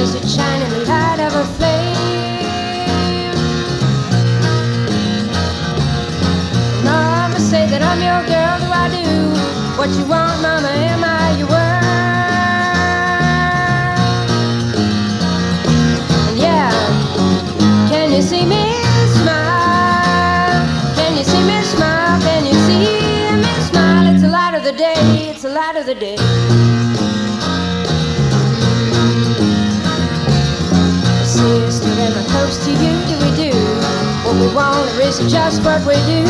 Does it shine in the light of a flame? Mama say that I'm your girl, do I do what you want, mama, am I your world? And yeah, can you see me smile? Can you see me smile? Can you see me smile? It's the light of the day, it's the light of the day. Sister, am I close to you? Do we do what we want, or is it just what we do?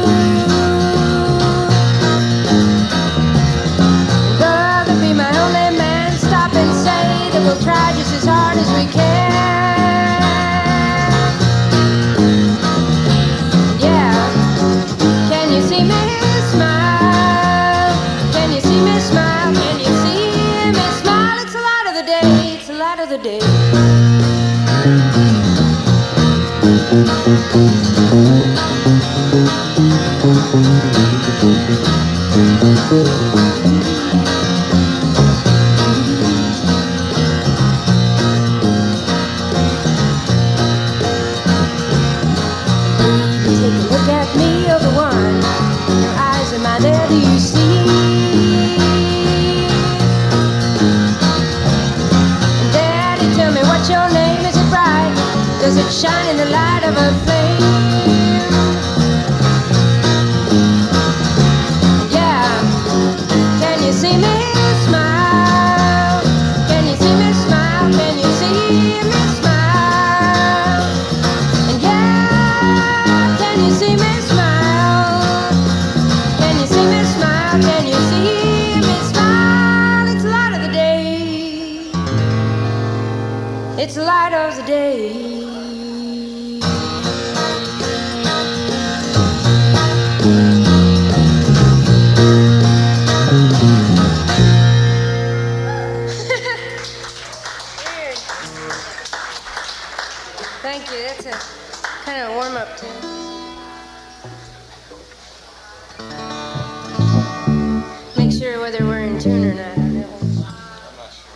Brother, be my only man. Stop and say that we'll try just as hard as we can. Yeah, can you see me smile? Can you see me smile? Can you see me smile? It's the light of the day, it's the light of the day. Take a look at me, you're the one. Your eyes in mine, there do you see? And Daddy, tell me what's your name, is it bright? Does it shine in the light of a flame? Yeah, can you see me smile? Can you see me smile? Can you see me smile? And yeah, can you see me smile? Can you see me smile? Can you see me smile? It's the light of the day. It's the light of the day. Thank you. That's a kind of warm-up tune.